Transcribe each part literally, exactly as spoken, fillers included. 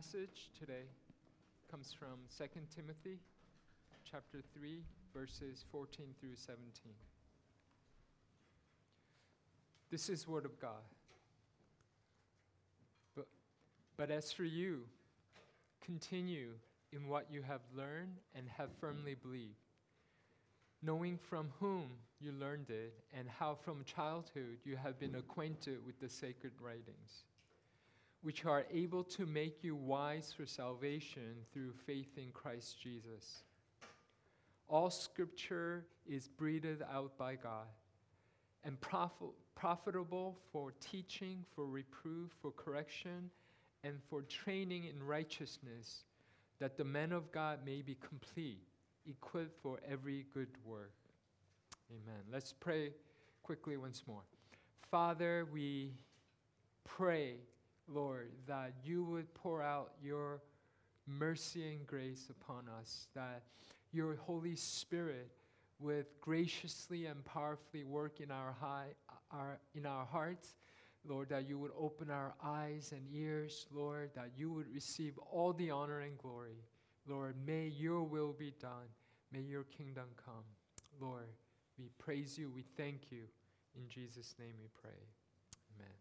passage today comes from Second Timothy chapter three, verses fourteen through seventeen. This is word of God. But, but as for you, continue in what you have learned and have firmly believed, knowing from whom you learned it and how from childhood you have been acquainted with the sacred writings, which are able to make you wise for salvation through faith in Christ Jesus. All scripture is breathed out by God and prof- profitable for teaching, for reproof, for correction, and for training in righteousness, that the man of God may be complete, equipped for every good work. Amen. Let's pray quickly once more. Father, we pray, Lord, that you would pour out your mercy and grace upon us, that your Holy Spirit would graciously and powerfully work in our high, our in our hearts, Lord, that you would open our eyes and ears, Lord, that you would receive all the honor and glory. Lord, may your will be done. May your kingdom come. Lord, we praise you. We thank you. In Jesus' name we pray. Amen.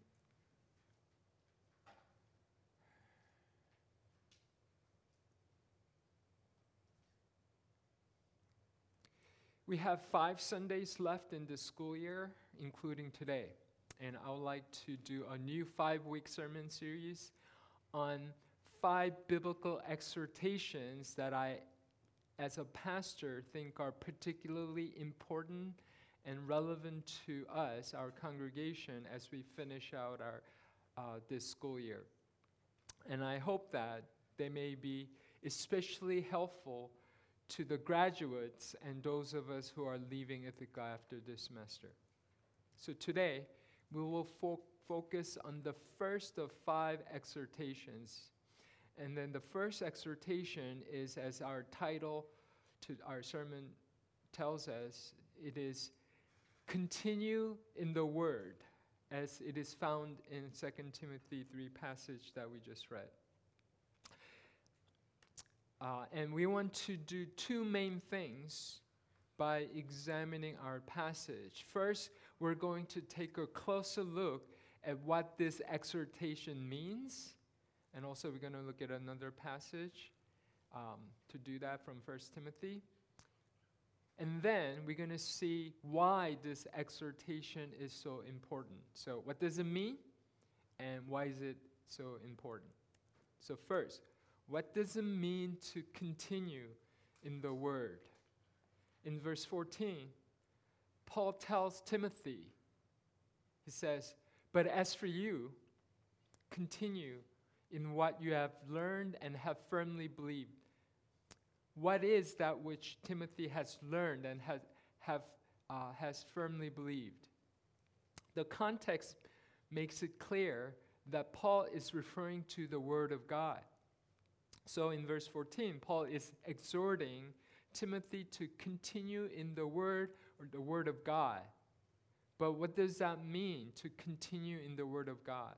We have five Sundays left in the school year, including today. And I would like to do a new five-week sermon series on five biblical exhortations that I, as a pastor, think are particularly important and relevant to us, our congregation, as we finish out our uh, this school year. And I hope that they may be especially helpful to the graduates and those of us who are leaving Ithaca after this semester. So today, we will fo- focus on the first of five exhortations. And then the first exhortation is, as our title to our sermon tells us, it is continue in the word, as it is found in Second Timothy three passage that we just read. Uh, and we want to do two main things by examining our passage. First, we're going to take a closer look at what this exhortation means. And also we're going to look at another passage um, to do that from First Timothy. And then we're going to see why this exhortation is so important. So what does it mean? And why is it so important? So first, what does it mean to continue in the word? In verse fourteen, Paul tells Timothy, he says, but as for you, continue in what you have learned and have firmly believed. What is that which Timothy has learned and has, have, uh, has firmly believed? The context makes it clear that Paul is referring to the Word of God. So in verse fourteen, Paul is exhorting Timothy to continue in the Word or the Word of God. But what does that mean, to continue in the Word of God?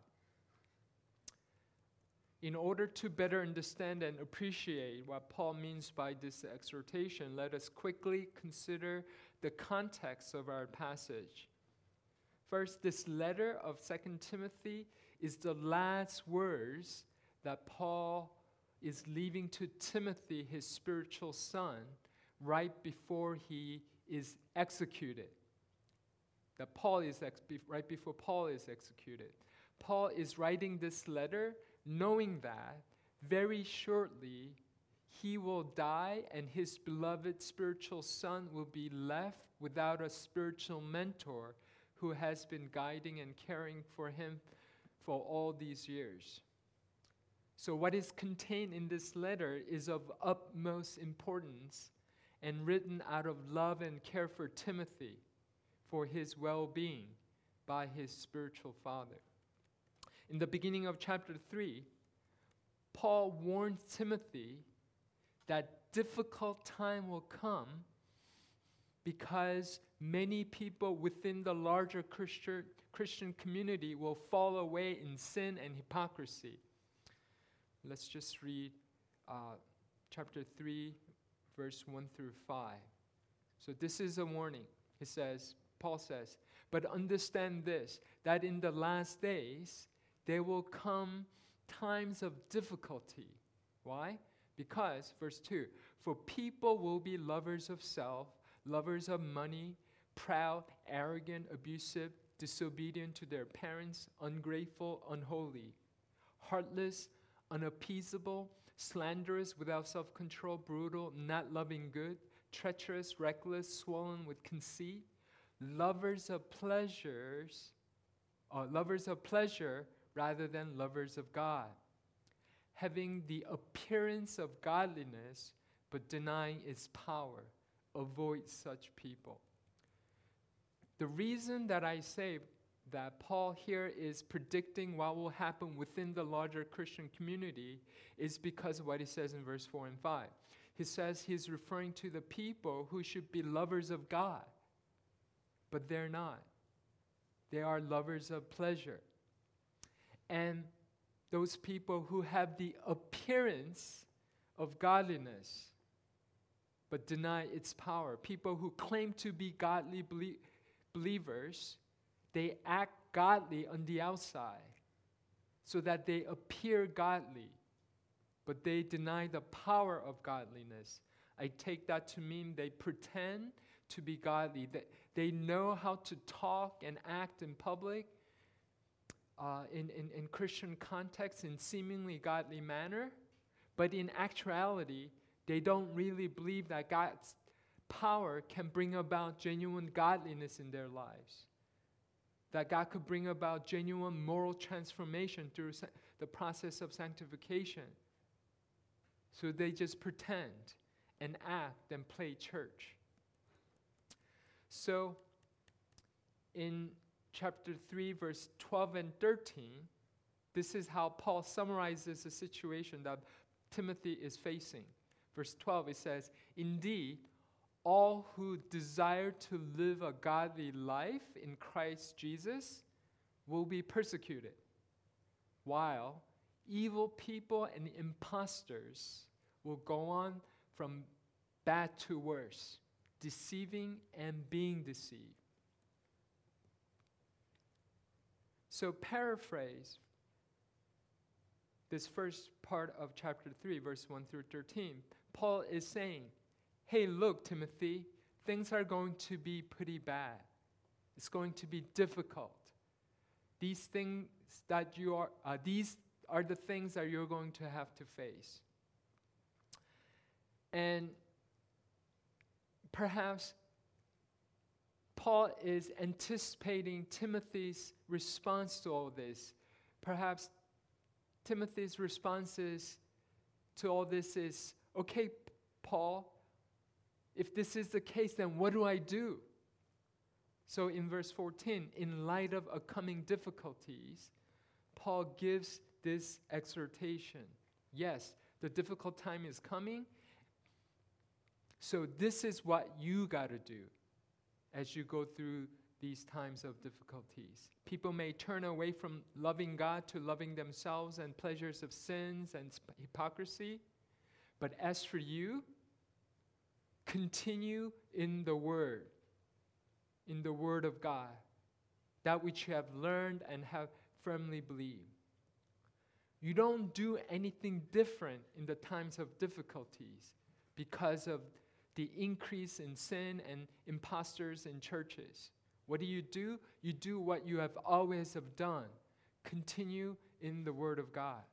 In order to better understand and appreciate what Paul means by this exhortation, let us quickly consider the context of our passage. First, this letter of Second Timothy is the last words that Paul is leaving to Timothy, his spiritual son, right before he is executed. That Paul is ex- be- right before Paul is executed. Paul is writing this letter knowing that very shortly he will die and his beloved spiritual son will be left without a spiritual mentor who has been guiding and caring for him for all these years. So what is contained in this letter is of utmost importance and written out of love and care for Timothy, for his well-being by his spiritual father. In the beginning of chapter three, Paul warns Timothy that difficult time will come because many people within the larger Christian, Christian community will fall away in sin and hypocrisy. Let's just read uh, chapter three, verse one through five. So this is a warning. It says, Paul says, but understand this, that in the last days there will come times of difficulty. Why? Because, verse two, for people will be lovers of self, lovers of money, proud, arrogant, abusive, disobedient to their parents, ungrateful, unholy, heartless, unappeasable, slanderous, without self-control, brutal, not loving good, treacherous, reckless, swollen with conceit, lovers of pleasures, uh, lovers of pleasure rather than lovers of God, having the appearance of godliness but denying its power. Avoid such people. The reason that I say that Paul here is predicting what will happen within the larger Christian community is because of what he says in verse four and five. He says he's referring to the people who should be lovers of God, but they're not. They are lovers of pleasure. And those people who have the appearance of godliness, but deny its power. People who claim to be godly belie- believers, they act godly on the outside so that they appear godly, but they deny the power of godliness. I take that to mean they pretend to be godly. They, they know how to talk and act in public, uh, in, in, in Christian context, in seemingly godly manner, but in actuality, they don't really believe that God's power can bring about genuine godliness in their lives. That God could bring about genuine moral transformation through sa- the process of sanctification. So they just pretend and act and play church. So in chapter three, verse twelve and thirteen, this is how Paul summarizes the situation that Timothy is facing. Verse twelve, it says, indeed, all who desire to live a godly life in Christ Jesus will be persecuted, while evil people and impostors will go on from bad to worse, deceiving and being deceived. So paraphrase this first part of chapter three, verse one through thirteen. Paul is saying, hey, look, Timothy, things are going to be pretty bad. It's going to be difficult. These things that you are, uh, these are the things that you're going to have to face. And perhaps Paul is anticipating Timothy's response to all this. Perhaps Timothy's responses to all this is, okay, Paul, if this is the case, then what do I do? So in verse fourteen, in light of upcoming difficulties, Paul gives this exhortation. Yes, the difficult time is coming. So this is what you got to do as you go through these times of difficulties. People may turn away from loving God to loving themselves and pleasures of sins and sp- hypocrisy. But as for you, continue in the Word, in the Word of God, that which you have learned and have firmly believed. You don't do anything different in the times of difficulties because of the increase in sin and impostors in churches. What do you do? You do what you have always have done. Continue in the Word of God.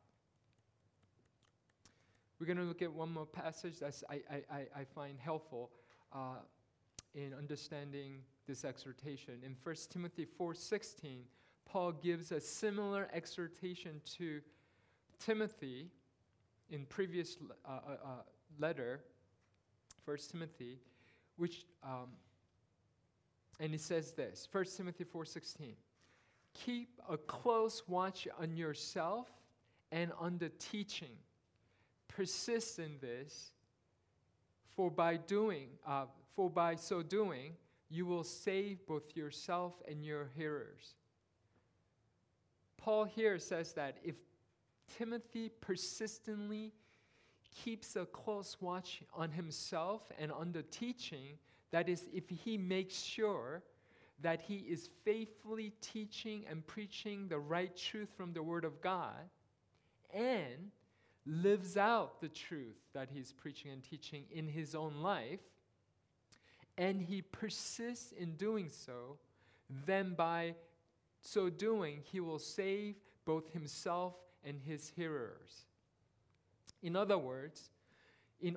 We're going to look at one more passage that I, I, I find helpful uh, in understanding this exhortation. In First Timothy four sixteen, Paul gives a similar exhortation to Timothy in previous uh, uh, uh, letter, First Timothy, which, um, and he says this, First Timothy four sixteen, keep a close watch on yourself and on the teaching. Persist in this, for by doing, uh, for by so doing, you will save both yourself and your hearers. Paul here says that if Timothy persistently keeps a close watch on himself and on the teaching, that is, if he makes sure that he is faithfully teaching and preaching the right truth from the Word of God, and lives out the truth that he's preaching and teaching in his own life, and he persists in doing so, then by so doing, he will save both himself and his hearers. In other words, in,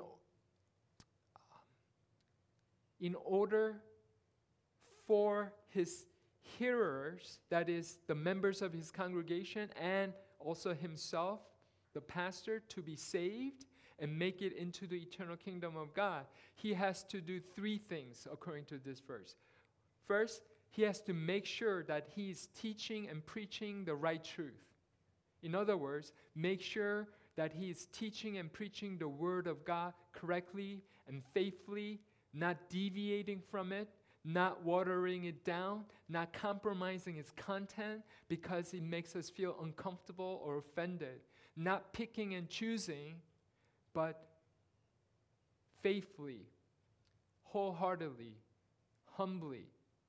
in order for his hearers, that is, the members of his congregation, and also himself, the pastor, to be saved and make it into the eternal kingdom of God, he has to do three things according to this verse. First, he has to make sure that he is teaching and preaching the right truth. In other words, make sure that he is teaching and preaching the Word of God correctly and faithfully, not deviating from it, not watering it down, not compromising its content because it makes us feel uncomfortable or offended, not picking and choosing, but faithfully, wholeheartedly, humbly.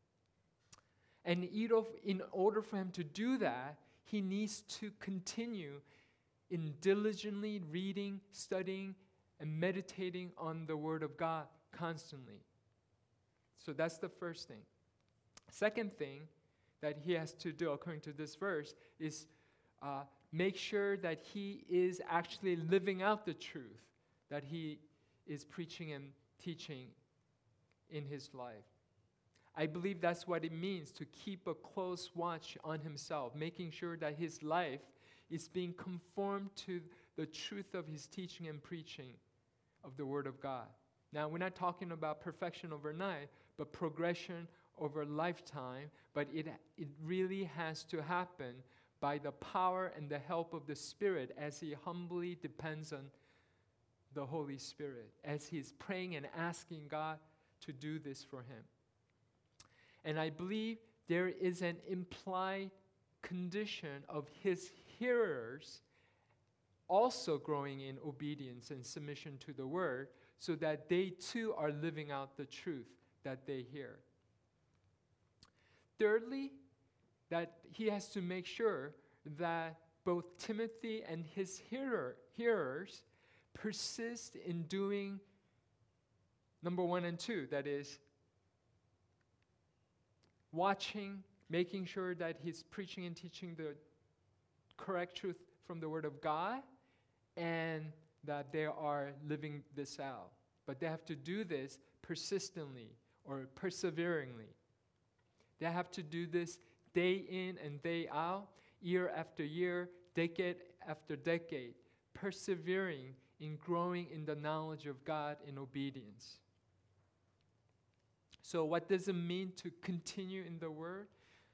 And in order for him to do that, he needs to continue in diligently reading, studying, and meditating on the Word of God constantly. So that's the first thing. Second thing that he has to do, according to this verse, is uh, make sure that he is actually living out the truth that he is preaching and teaching in his life. I believe that's what it means to keep a close watch on himself, making sure that his life is being conformed to the truth of his teaching and preaching of the Word of God. Now, we're not talking about perfection overnight, but progression over a lifetime, but it, it really has to happen by the power and the help of the Spirit as he humbly depends on the Holy Spirit, as he's praying and asking God to do this for him. And I believe there is an implied condition of his hearers also growing in obedience and submission to the Word, so that they too are living out the truth that they hear. Thirdly, that he has to make sure that both Timothy and his hearer, hearers persist in doing number one and two, that is, watching, making sure that he's preaching and teaching the correct truth from the Word of God, and that they are living this out. But they have to do this persistently or perseveringly. They have to do this day in and day out, year after year, decade after decade, persevering in growing in the knowledge of God in obedience. So what does it mean to continue in the Word?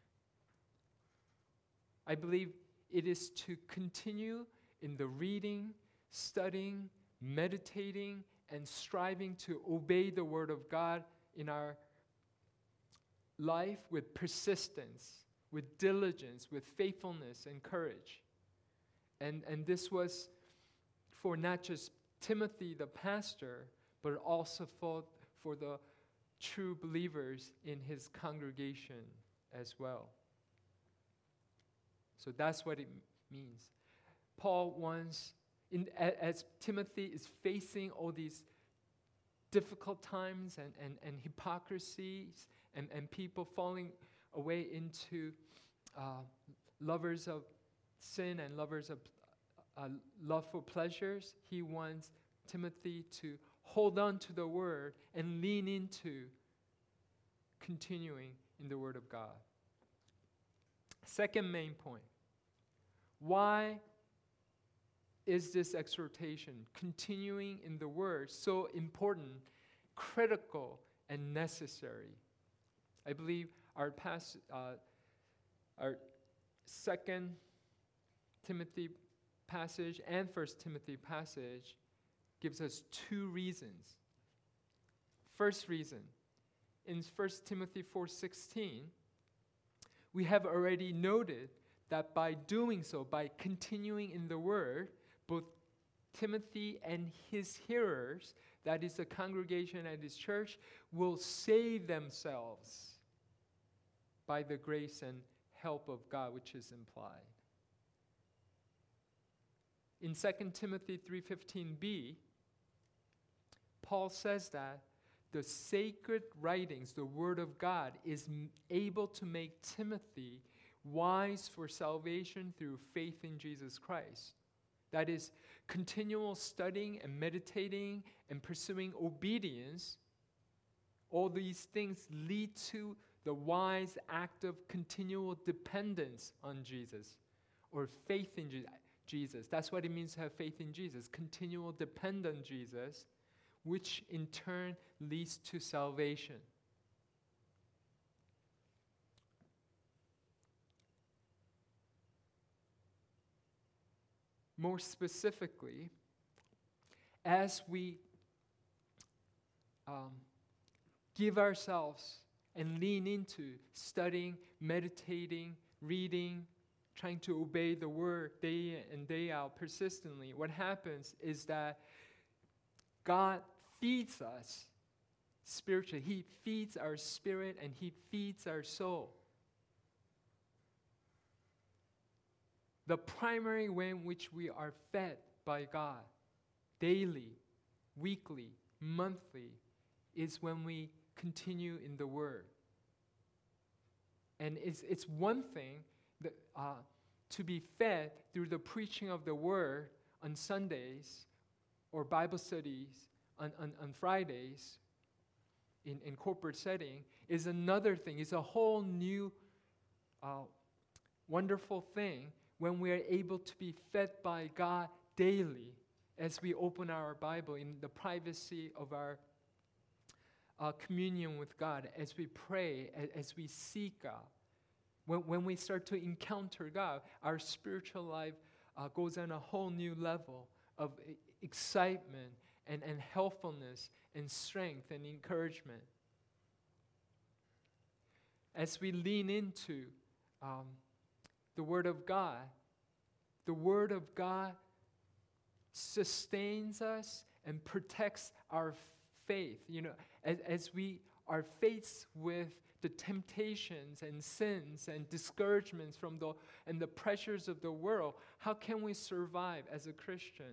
I believe it is to continue in the reading, studying, meditating, and striving to obey the Word of God in our life with persistence, with diligence, with faithfulness and courage. And, and this was for not just Timothy, the pastor, but also for, for the true believers in his congregation as well. So that's what it means. Paul wants, in, as Timothy is facing all these difficult times and, and, and hypocrisies and, and people falling away into uh, lovers of sin and lovers of uh, love for pleasures, he wants Timothy to hold on to the Word and lean into continuing in the Word of God. Second main point. Why is this exhortation, continuing in the Word, so important, critical, and necessary? I believe our past, uh, our second Timothy passage and First Timothy passage gives us two reasons. First reason, in First Timothy four sixteen, we have already noted that by doing so, by continuing in the Word, both Timothy and his hearers, that is the congregation at his church, will save themselves by the grace and help of God, which is implied. In Second Timothy three fifteen b, Paul says that the sacred writings, the Word of God, is m- able to make Timothy wise for salvation through faith in Jesus Christ. That is, continual studying and meditating and pursuing obedience, all these things lead to the wise act of continual dependence on Jesus, or faith in Je- Jesus. That's what it means to have faith in Jesus, continual dependence on Jesus, which in turn leads to salvation. More specifically, as we um, give ourselves and lean into studying, meditating, reading, trying to obey the Word day in and day out persistently, what happens is that God feeds us spiritually. He feeds our spirit and He feeds our soul. The primary way in which we are fed by God, daily, weekly, monthly, is when we continue in the Word. And it's, it's one thing that, uh, to be fed through the preaching of the Word on Sundays or Bible studies on, on, on Fridays in, in corporate setting is another thing. It's a whole new uh, wonderful thing when we are able to be fed by God daily as we open our Bible in the privacy of our uh, communion with God, as we pray, as, as we seek God. When, when we start to encounter God, our spiritual life uh, goes on a whole new level of e- excitement and, and helpfulness and strength and encouragement. As we lean into um, the Word of God, the Word of God sustains us and protects our faith. You know, as, as we are faced with the temptations and sins and discouragements from the and the pressures of the world, how can we survive as a Christian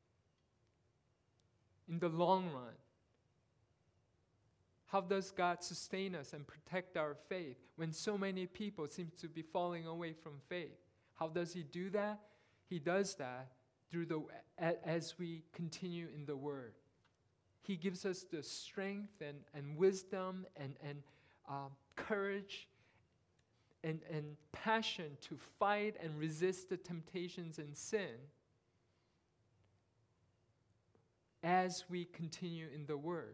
in the long run? How does God sustain us and protect our faith when so many people seem to be falling away from faith? How does He do that? He does that through the as we continue in the Word. He gives us the strength and, and wisdom and, and uh, courage and, and passion to fight and resist the temptations and sin as we continue in the Word.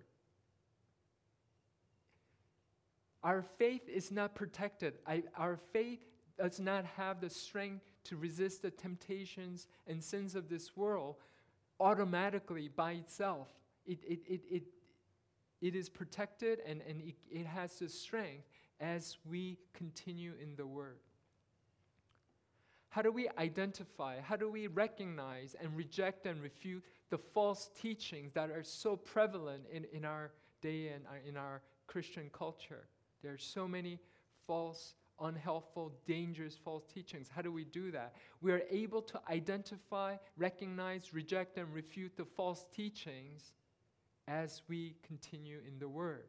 Our faith is not protected. I, our faith does not have the strength to resist the temptations and sins of this world automatically by itself. It, it, it, it, it is protected and, and it, it has the strength as we continue in the Word. How do we identify, how do we recognize and reject and refute the false teachings that are so prevalent in, in our day and our, in our Christian culture? There are so many false, unhelpful, dangerous false teachings. How do we do that? We are able to identify, recognize, reject, and refute the false teachings as we continue in the Word.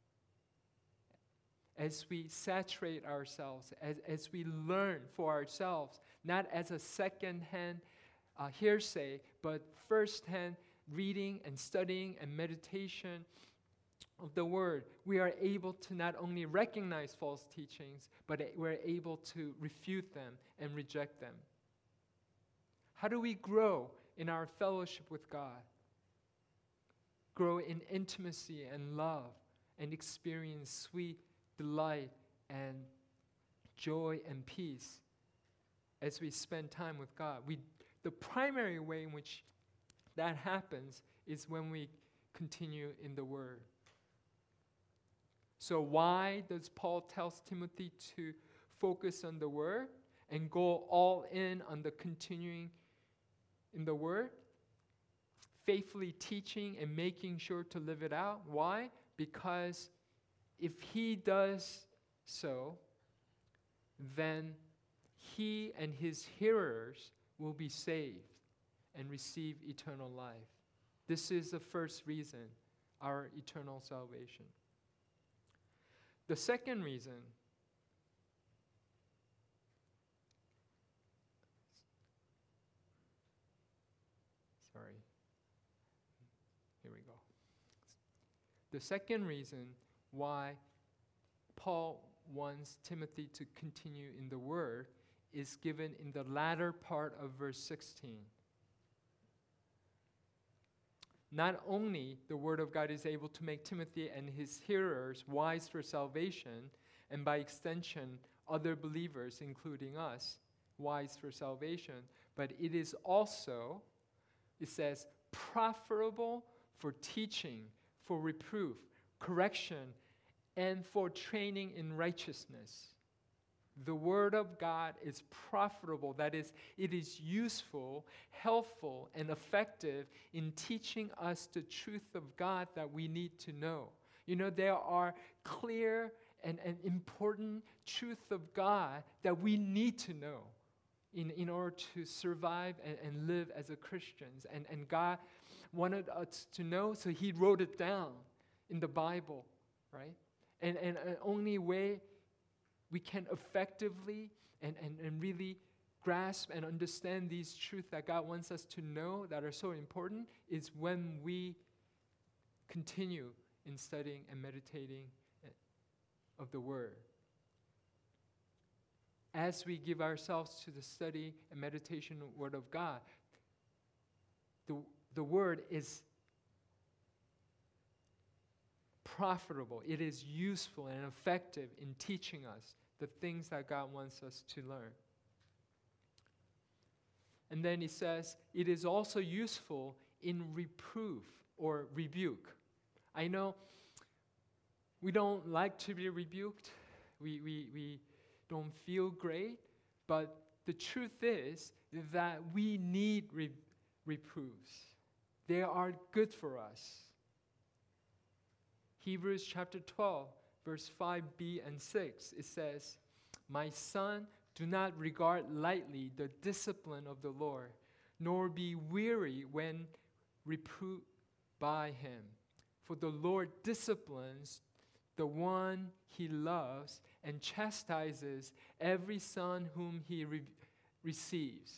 As we saturate ourselves, as, as we learn for ourselves, not as a second-hand uh, hearsay, but first-hand reading and studying and meditation of the Word, we are able to not only recognize false teachings, but we're able to refute them and reject them. How do we grow in our fellowship with God? Grow in intimacy and love and experience sweet delight and joy and peace as we spend time with God. We, the primary way in which that happens is when we continue in the Word. So why does Paul tell Timothy to focus on the Word? and go all in on the continuing in the Word, faithfully teaching and making sure to live it out. Why? Because if he does so, then he and his hearers will be saved and receive eternal life. This is the first reason, our eternal salvation. The second reason, sorry, here we go. The second reason why Paul wants Timothy to continue in the Word is given in the latter part of verse sixteen. Not only the Word of God is able to make Timothy and his hearers wise for salvation, and by extension, other believers, including us, wise for salvation, but it is also, it says, profitable for teaching, for reproof, correction, and for training in righteousness. The Word of God is profitable. That is, it is useful, helpful, and effective in teaching us the truth of God that we need to know. You know, there are clear and, and important truth of God that we need to know in, in order to survive and, and live as a Christians. And, and God wanted us to know, so he wrote it down in the Bible, right? And, and the only way we can effectively and, and, and really grasp and understand these truths that God wants us to know that are so important is when we continue in studying and meditating of the Word. As we give ourselves to the study and meditation of the Word of God, the, the Word is profitable. It is useful and effective in teaching us the things that God wants us to learn. And then he says, it is also useful in reproof or rebuke. I know we don't like to be rebuked. We, we, we don't feel great. But the truth is that we need re- reproofs. They are good for us. Hebrews chapter twelve, verse five b and six, it says, "My son, do not regard lightly the discipline of the Lord, nor be weary when reproved by him. For the Lord disciplines the one he loves and chastises every son whom he re- receives."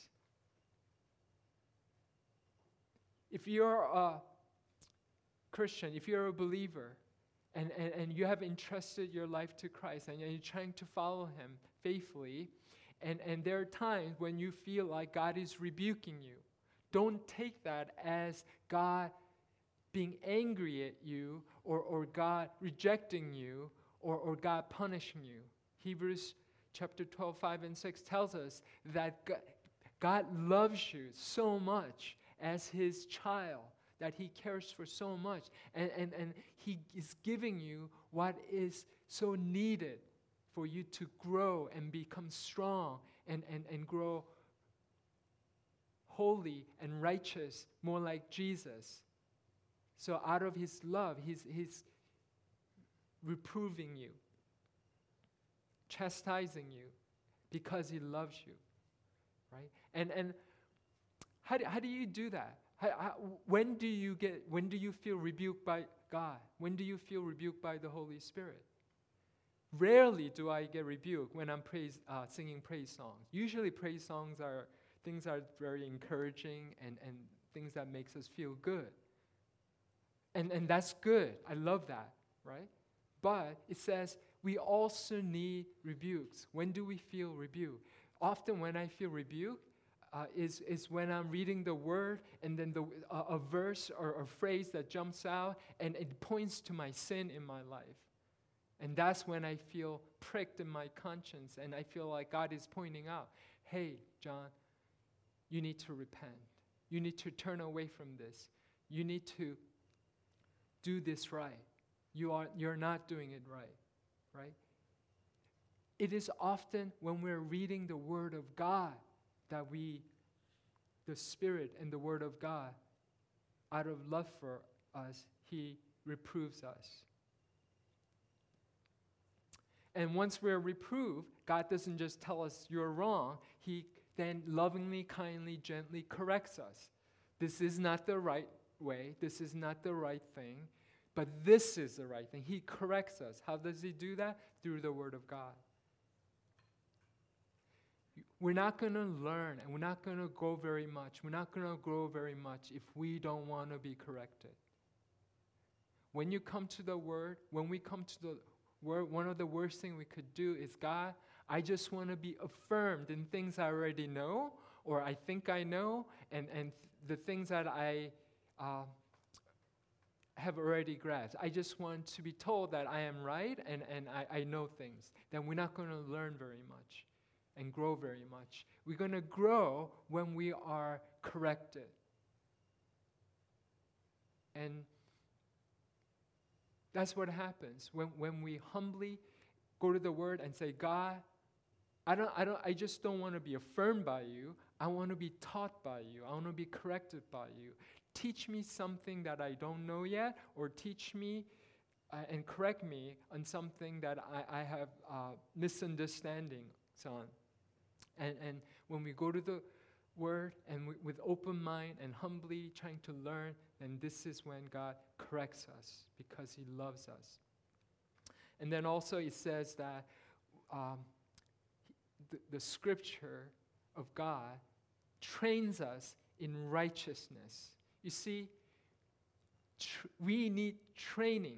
If you're a Christian, if you're a believer, And, and, and you have entrusted your life to Christ and you're trying to follow him faithfully, and, and there are times when you feel like God is rebuking you, don't take that as God being angry at you or, or God rejecting you or, or God punishing you. Hebrews chapter twelve, five and six tells us that God, God loves you so much as his child, that he cares for so much, and, and, and he is giving you what is so needed for you to grow and become strong and, and, and grow holy and righteous, more like Jesus. So out of his love, he's, he's reproving you, chastising you, because he loves you, right? And, and how, do, how do you do that? How, how, when do you get? When do you feel rebuked by God? When do you feel rebuked by the Holy Spirit? Rarely do I get rebuked when I'm praise, uh, singing praise songs. Usually, praise songs are things that are very encouraging and, and things that makes us feel good. And and that's good. I love that, right? But it says we also need rebukes. When do we feel rebuked? Often, when I feel rebuked, Uh, is, is when I'm reading the Word and then the, uh, a verse or a phrase that jumps out and it points to my sin in my life. And that's when I feel pricked in my conscience and I feel like God is pointing out, hey, John, you need to repent. You need to turn away from this. You need to do this right. You are, you're not doing it right, right? it is often when we're reading the Word of God that we, the Spirit and the Word of God, out of love for us, He reproves us. And once we're reproved, God doesn't just tell us you're wrong. He then lovingly, kindly, gently corrects us. This is not the right way. This is not the right thing. But this is the right thing. He corrects us. How does He do that? Through the Word of God. We're not going to learn and we're not going to grow very much. We're not going to grow very much if we don't want to be corrected. When you come to the Word, when we come to the Word, one of the worst things we could do is, God, I just want to be affirmed in things I already know or I think I know, and, and the things that I uh, have already grasped. I just want to be told that I am right and, and I, I know things. Then we're not going to learn very much and grow very much. We're going to grow when we are corrected. And that's what happens when, when we humbly go to the Word and say, God, I don't, I don't, I just don't want to be affirmed by you. I want to be taught by you. I want to be corrected by you. Teach me something that I don't know yet, or teach me uh, and correct me on something that I, I have uh, misunderstanding on. And, and when we go to the Word and we, with open mind and humbly trying to learn, then this is when God corrects us because He loves us. And then also it says that um, the, the Scripture of God trains us in righteousness. You see, tr- we need training.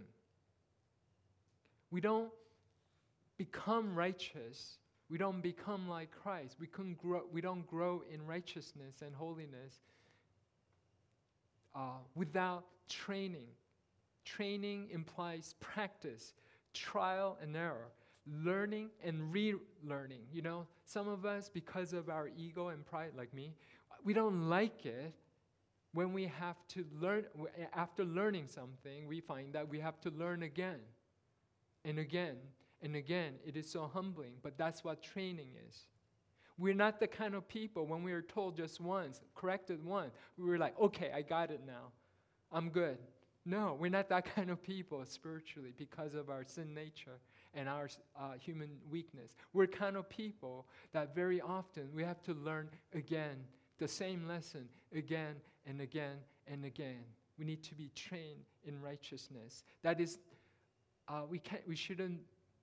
We don't become righteous. We don't become like Christ. We, can grow, we don't grow in righteousness and holiness uh, without training. Training implies practice, trial and error, learning and relearning. You know, some of us, because of our ego and pride, like me, we don't like it when we have to learn. After learning something, we find that we have to learn again and again and again. It is so humbling, but that's what training is. We're not the kind of people, when we are told just once, corrected once, we were like, okay, I got it now. I'm good. No, we're not that kind of people spiritually because of our sin nature and our uh, human weakness. We're kind of people that very often we have to learn again, the same lesson again and again and again. We need to be trained in righteousness. That is, uh, we can't, we shouldn't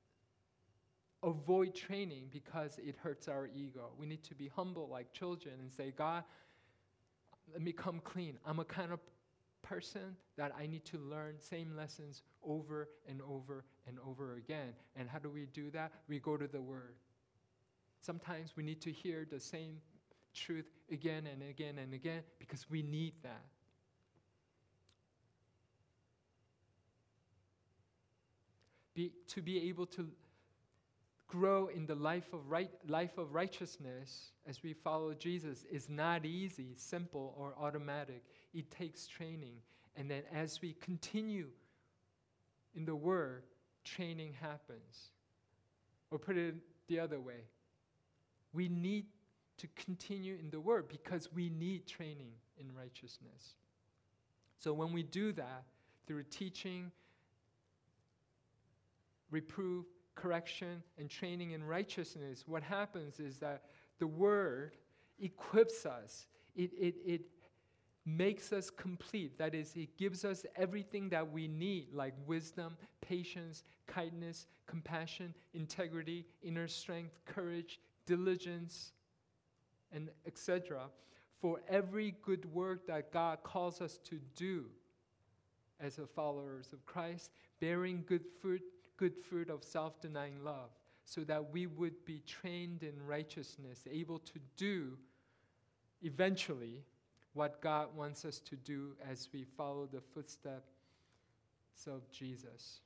avoid training because it hurts our ego. We need to be humble like children and say, God, let me come clean. I'm a kind of person that I need to learn same lessons over and over and over again. And how do we do that? We go to the Word. Sometimes we need to hear the same truth again and again and again because we need that. Be, to be able to grow in the life of right, life of righteousness as we follow Jesus is not easy, simple, or automatic. It takes training. And then as we continue in the Word, training happens. Or put it the other way, we need to continue in the Word because we need training in righteousness. So when we do that, through teaching, reproof, correction, and training in righteousness, what happens is that the Word equips us. It, it, it makes us complete. That is, it gives us everything that we need, like wisdom, patience, kindness, compassion, integrity, inner strength, courage, diligence, and et cetera, for every good work that God calls us to do as a followers of Christ, bearing good fruit, good fruit of self-denying love, so that we would be trained in righteousness, able to do eventually what God wants us to do as we follow the footsteps of Jesus.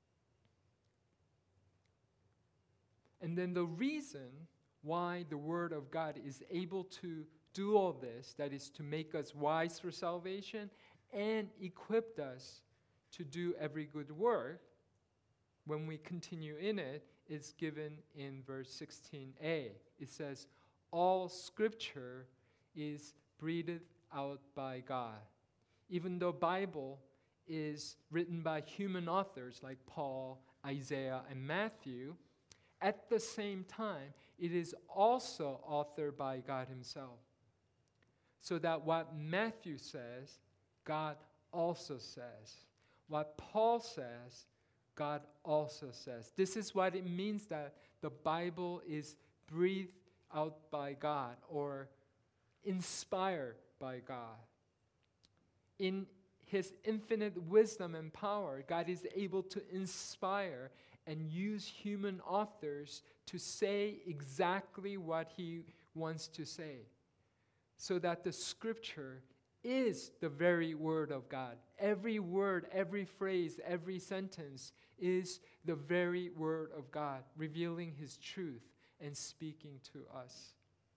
And then the reason why the Word of God is able to do all this, that is to make us wise for salvation and equipped us to do every good work, when we continue in it, is given in verse sixteen a. It says, all scripture is breathed out by God. Even though Bible is written by human authors like Paul, Isaiah, and Matthew, at the same time, it is also authored by God himself. So that what Matthew says, God also says. What Paul says, God also says. This is what it means that the Bible is breathed out by God or inspired by God. In his infinite wisdom and power, God is able to inspire and use human authors to say exactly what he wants to say, so that the scripture is the very word of God. Every word, every phrase, every sentence is the very word of God, revealing his truth and speaking to us.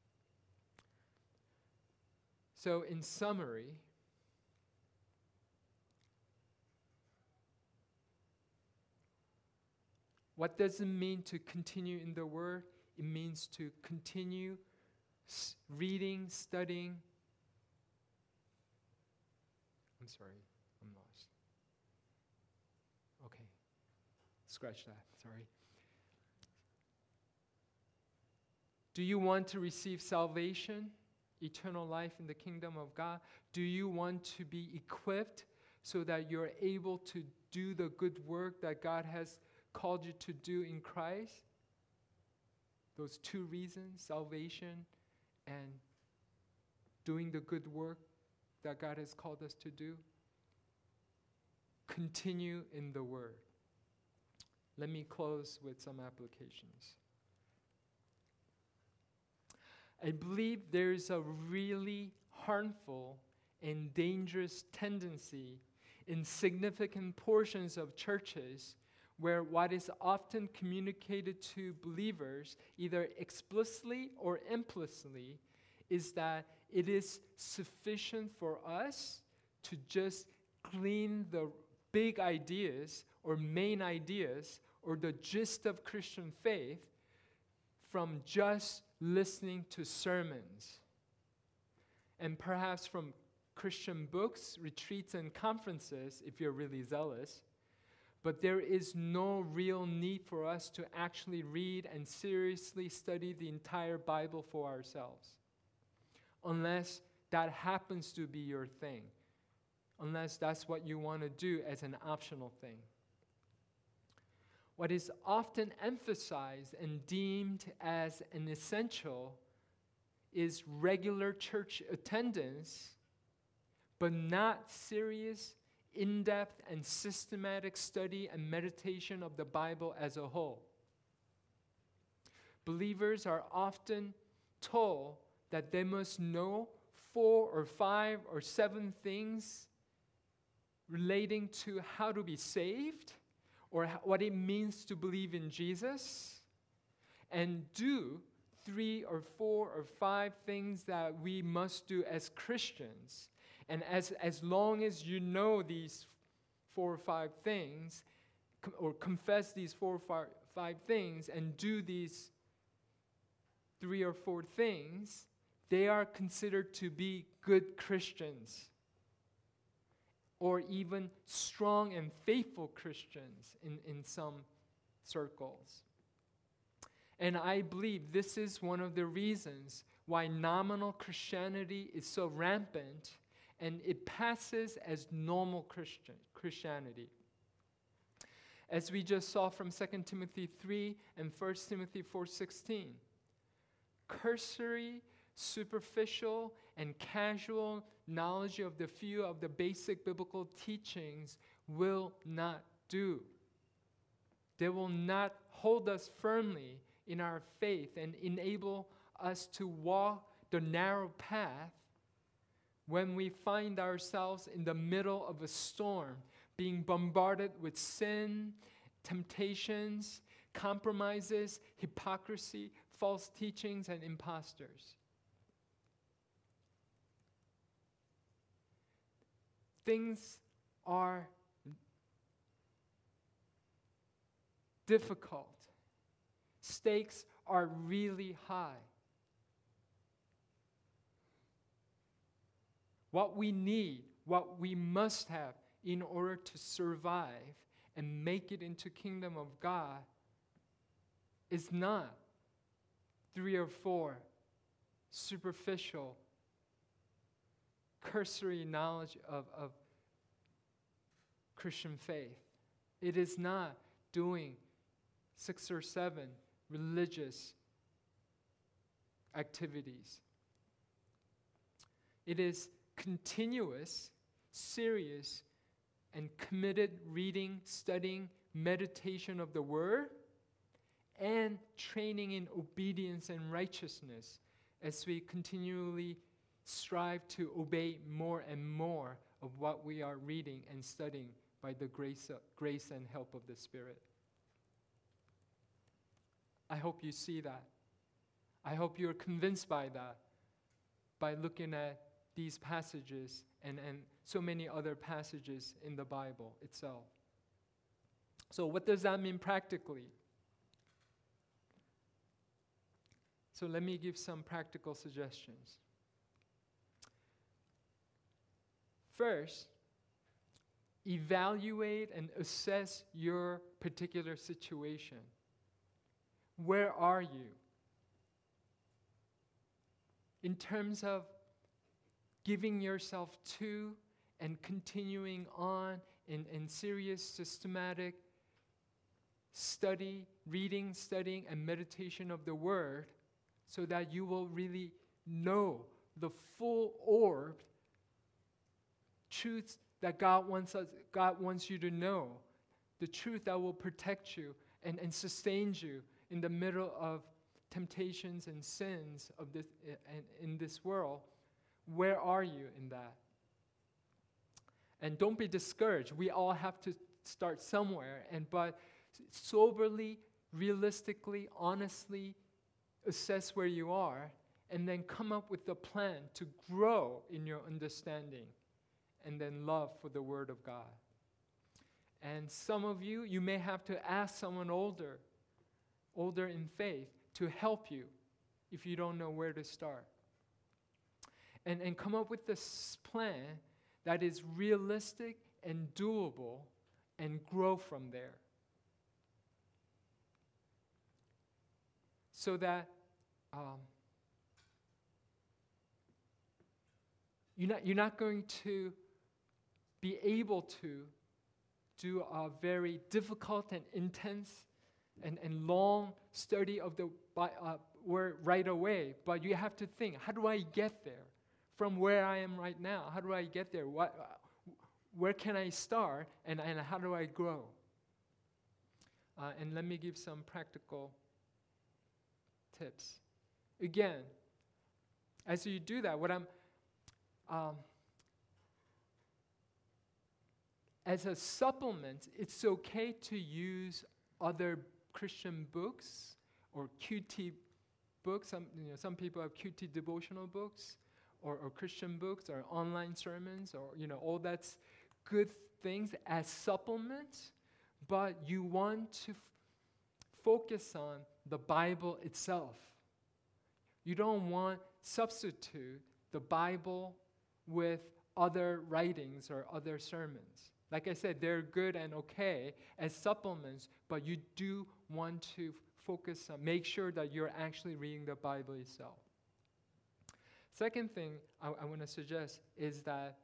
So in summary, what does it mean to continue in the Word? It means to continue s- reading, studying. I'm sorry, I'm lost. Okay, scratch that, sorry. Do you want to receive salvation, eternal life in the kingdom of God? Do you want to be equipped so that you're able to do the good work that God has called you to do in Christ? Those two reasons, salvation and doing the good work that God has called us to do. Continue in the Word. Let me close with some applications. I believe there's a really harmful and dangerous tendency in significant portions of churches where what is often communicated to believers, either explicitly or implicitly, is that it is sufficient for us to just glean the big ideas or main ideas or the gist of Christian faith from just listening to sermons, and perhaps from Christian books, retreats, and conferences if you're really zealous. But there is no real need for us to actually read and seriously study the entire Bible for ourselves, unless that happens to be your thing, unless that's what you want to do as an optional thing. What is often emphasized and deemed as an essential is regular church attendance, but not serious, in-depth, and systematic study and meditation of the Bible as a whole. Believers are often told that they must know four or five or seven things relating to how to be saved, or what it means to believe in Jesus, and do three or four or five things that we must do as Christians. And as, as long as you know these four or five things, com- or confess these four or five, five things, and do these three or four things, they are considered to be good Christians, or even strong and faithful Christians in, in some circles. And I believe this is one of the reasons why nominal Christianity is so rampant and it passes as normal Christian Christianity. As we just saw from Second Timothy three and First Timothy four sixteen, cursory, superficial, and casual knowledge of the few of the basic biblical teachings will not do. They will not hold us firmly in our faith and enable us to walk the narrow path when we find ourselves in the middle of a storm, being bombarded with sin, temptations, compromises, hypocrisy, false teachings, and imposters. Things are difficult stakes are really high. What we need, what we must have in order to survive and make it into kingdom of God is not three or four superficial, cursory knowledge of, of Christian faith. It is not doing six or seven religious activities. It is continuous, serious, and committed reading, studying, meditation of the Word, and training in obedience and righteousness as we continually strive to obey more and more of what we are reading and studying by the grace, of, grace and help of the Spirit. I hope you see that. I hope you're convinced by that by looking at these passages and, and so many other passages in the Bible itself. So what does that mean practically? So let me give some practical suggestions. First, evaluate and assess your particular situation. Where are you? In terms of giving yourself to and continuing on in, in serious, systematic study, reading, studying, and meditation of the Word, so that you will really know the full orbed truths that God wants us, God wants you to know, the truth that will protect you and, and sustain you in the middle of temptations and sins of this in, in this world. Where are you in that? And don't be discouraged. We all have to start somewhere, and but soberly, realistically, honestly assess where you are, and then come up with a plan to grow in your understanding and then love for the Word of God. And some of you, you may have to ask someone older, older in faith, to help you if you don't know where to start. And, and come up with this plan that is realistic and doable, and grow from there. So that um, you're not, you're not going to be able to do a very difficult and intense and, and long study of the uh, word right away, but you have to think, how do I get there? From where I am right now, how do I get there? What, uh, where can I start, and, and how do I grow? Uh, and let me give some practical tips. Again, as you do that, what I'm, um, as a supplement, it's okay to use other Christian books or Q T books. Some, you know, some people have Q T devotional books, or, or Christian books, or online sermons, or you know, all that's good things as supplements. But you want to f- focus on the Bible itself. You don't want substitute the Bible with other writings or other sermons. Like I said, they're good and okay as supplements, but you do want to focus on, make sure that you're actually reading the Bible itself. Second thing I, I want to suggest is that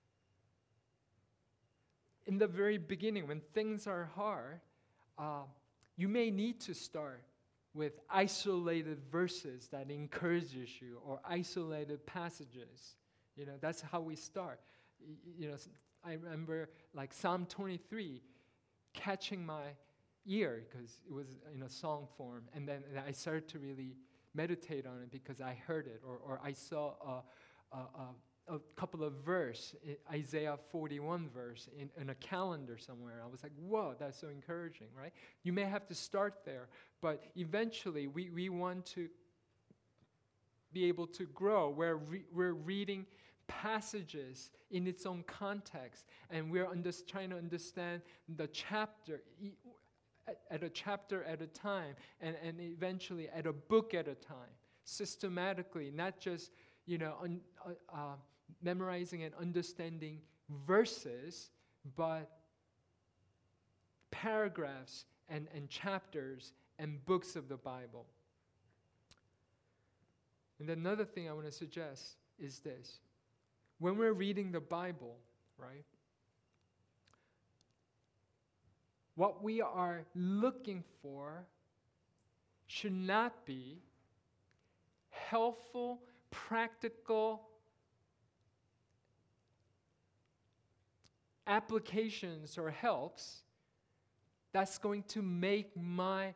in the very beginning, when things are hard, uh, you may need to start with isolated verses that encourages you, or isolated passages. You know, that's how we start. Y- you know, I remember like Psalm twenty-three catching my ear because it was in a song form, and then and I started to really meditate on it because I heard it, or, or I saw a, a, a, a couple of verse, Isaiah forty-one verse in, in a calendar somewhere. I was like, whoa, that's so encouraging, right? You may have to start there, but eventually we, we want to be able to grow where re- we're reading passages in its own context, and we're under- trying to understand the chapter e- at, at a chapter at a time, and, and eventually at a book at a time, systematically, not just, you know, un, uh, uh, memorizing and understanding verses, but paragraphs and, and chapters and books of the Bible. And another thing I want to suggest is this. When we're reading the Bible, right, what we are looking for should not be helpful, practical applications or helps that's going to make my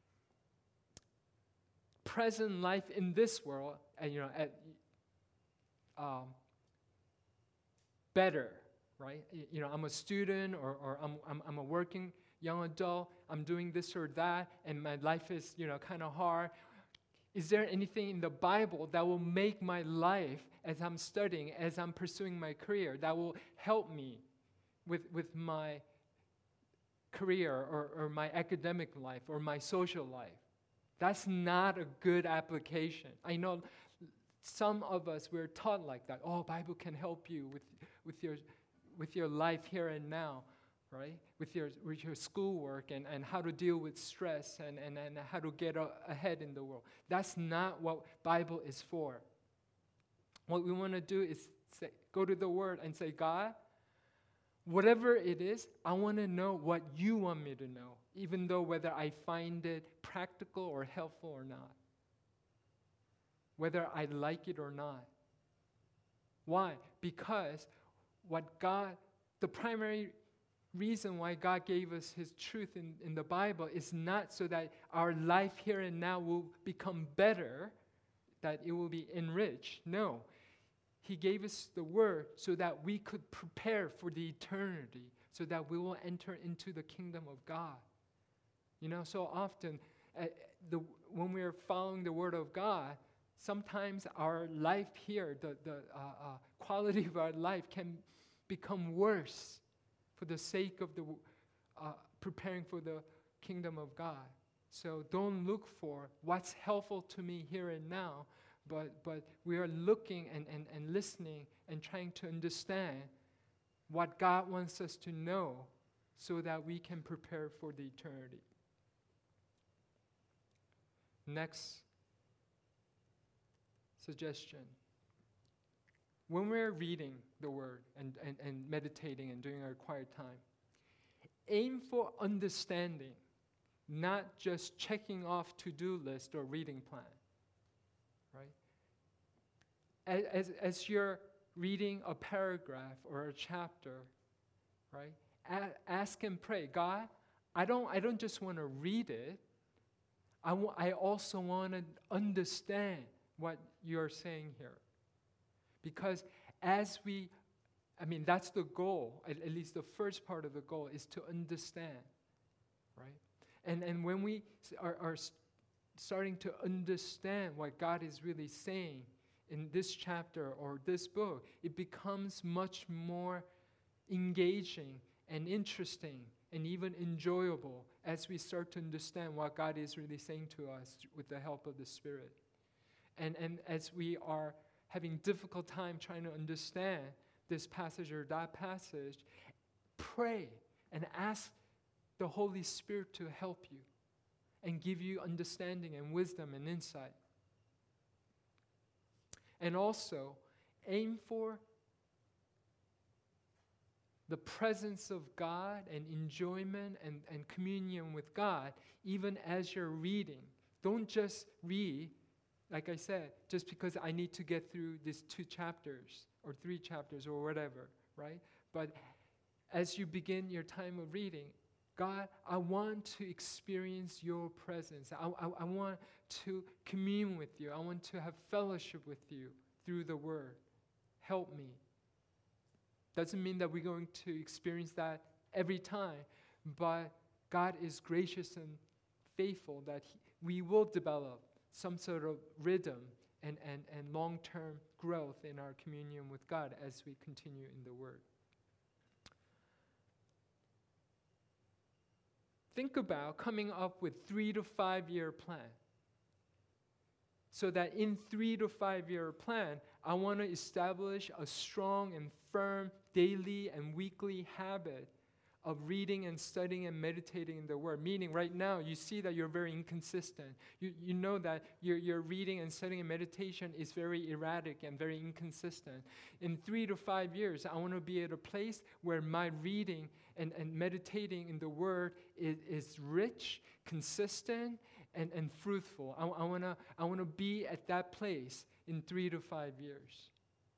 present life in this world, uh, you know, at, um, better, right? Y- You know, I'm a student, or, or I'm, I'm I'm a working young adult. I'm doing this or that, and my life is, you know, kind of hard. Is there anything in the Bible that will make my life, as I'm studying, as I'm pursuing my career, that will help me with with my career or, or my academic life or my social life? That's not a good application. I know some of us, we're taught like that. Oh, Bible can help you with, with your with your life here and now, right? With your with your schoolwork and, and how to deal with stress and, and, and how to get a, ahead in the world. That's not what Bible is for. What we want to do is say, go to the Word and say, God, whatever it is, I want to know what you want me to know, even though whether I find it practical or helpful or not, whether I like it or not. Why? Because what God, the primary reason why God gave us His truth in, in the Bible is not so that our life here and now will become better, that it will be enriched. No. He gave us the Word so that we could prepare for the eternity, so that we will enter into the kingdom of God. You know, so often, uh, the, when we're following the Word of God, sometimes our life here, the, the uh, uh, quality of our life can become worse for the sake of the uh, preparing for the kingdom of God. So don't look for what's helpful to me here and now, but but we are looking and, and, and listening and trying to understand what God wants us to know so that we can prepare for the eternity. Next suggestion. When we're reading the Word and, and, and meditating and doing our quiet time, aim for understanding, not just checking off to-do list or reading plan, right? As, as you're reading a paragraph or a chapter, right, a- ask and pray, God, I don't, I don't just want to read it, I, w- I also want to understand what you're saying here. Because as we, I mean, that's the goal, at, at least the first part of the goal is to understand, right? And and when we are, are starting to understand what God is really saying in this chapter or this book, it becomes much more engaging and interesting and even enjoyable as we start to understand what God is really saying to us with the help of the Spirit. And and as we are having difficult time trying to understand this passage or that passage, pray and ask the Holy Spirit to help you and give you understanding and wisdom and insight. And also, aim for the presence of God and enjoyment and, and communion with God even as you're reading. Don't just read, like I said, just because I need to get through these two chapters or three chapters or whatever, right? But as you begin your time of reading, God, I want to experience your presence. I, I, I want to commune with you. I want to have fellowship with you through the Word. Help me. Doesn't mean that we're going to experience that every time, but God is gracious and faithful that he, we will develop some sort of rhythm and, and, and long-term growth in our communion with God as we continue in the Word. think about coming up with three to five year plan. So that in three to five year plan, I want to establish a strong and firm daily and weekly habit of reading and studying and meditating in the Word. Meaning right now, you see that you're very inconsistent. You, you know that your, your reading and studying and meditation is very erratic and very inconsistent. In three to five years, I want to be at a place where my reading and, and meditating in the Word is, is rich, consistent, and, and fruitful. I, I want to I wanna be at that place in three to five years.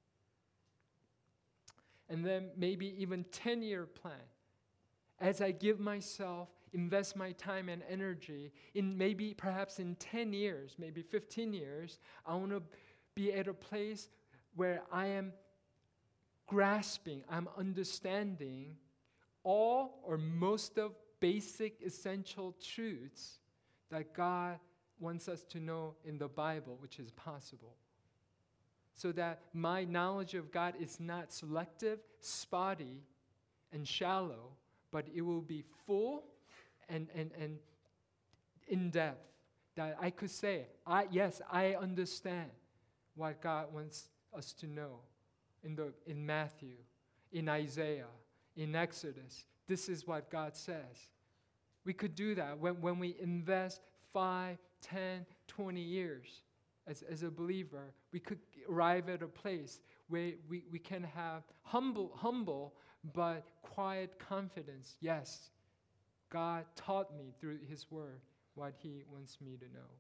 And then maybe even ten-year plan. As I give myself, invest my time and energy, in maybe perhaps in ten years, maybe fifteen years, I want to be at a place where I am grasping, I'm understanding all or most of basic essential truths that God wants us to know in the Bible, which is possible. So that my knowledge of God is not selective, spotty, and shallow, but it will be full and, and, and in depth. That I could say, I, yes, I understand what God wants us to know in, the, in Matthew, in Isaiah, in Exodus. This is what God says. We could do that when, when we invest five, ten, twenty years as, as a believer. We could arrive at a place where we, we can have humble, humble, but quiet confidence. Yes, God taught me through His Word what He wants me to know.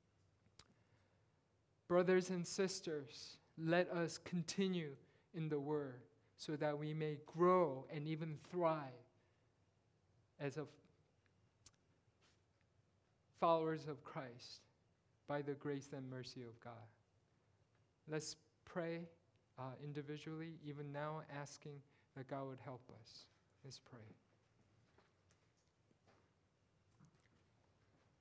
Brothers and sisters, let us continue in the Word so that we may grow and even thrive as a followers of Christ by the grace and mercy of God. Let's pray uh, individually, even now, asking that God would help us. Let's pray.